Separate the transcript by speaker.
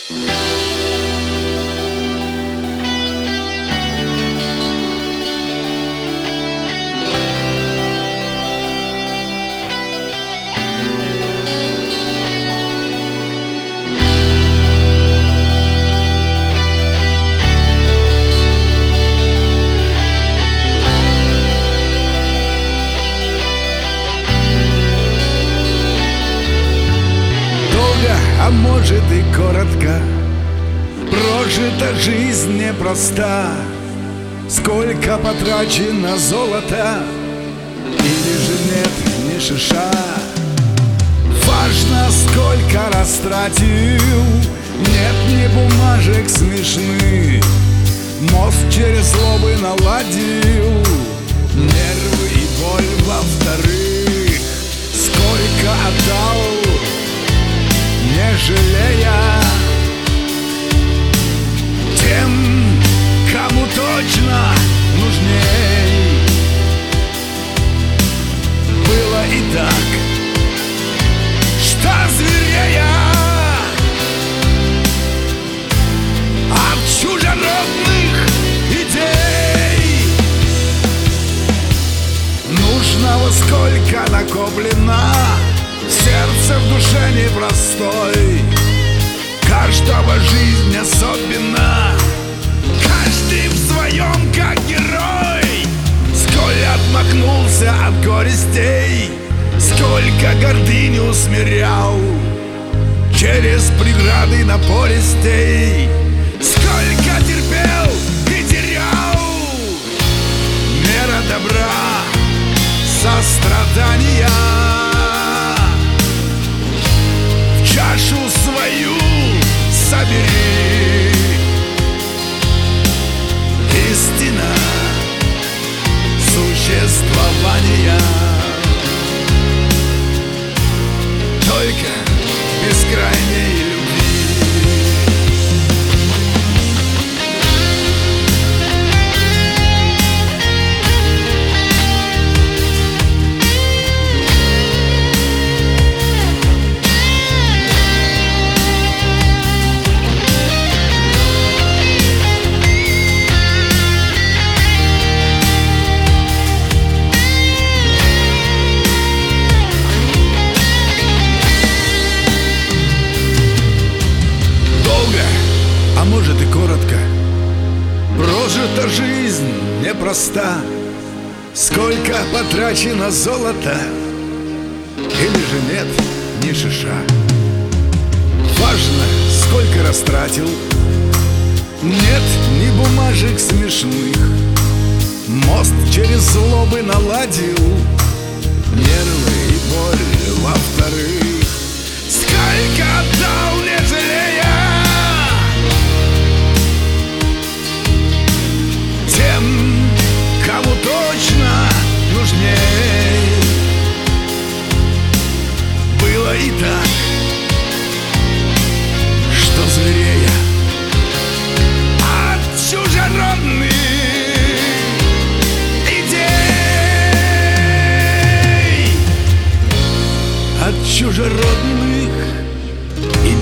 Speaker 1: А может и коротко прожита жизнь непроста. Сколько потрачено золота, или же нет ни шиша. Важно, сколько растратил, нет ни бумажек смешных. Мост через злобы наладил, нервы и боль во-вторых. Сколько отдал, не жалея, тем, кому точно нужней. Было и так, что зверея от чужеродных идей. Нужного сколько накоплено, сердце в душе непростой. Каждого жизнь особенно, каждый в своем как герой. Сколь отмахнулся от горестей, сколько гордыню усмирял через преграды напористей. Сколько терпел и терял, мера добра, сострадания. Чашу свою собери, истина существования. Только бескрайней любви. А может и коротко прожита жизнь непроста. Сколько потрачено золота, или же нет ни шиша. Важно, сколько растратил, нет ни бумажек смешных. Мост через злобы наладил, нервы и боль во-вторых. Сколько отдал, не жалея, тем, кому точно нужней. Было и так, что зверея от чужеродных идей, от чужеродных идей.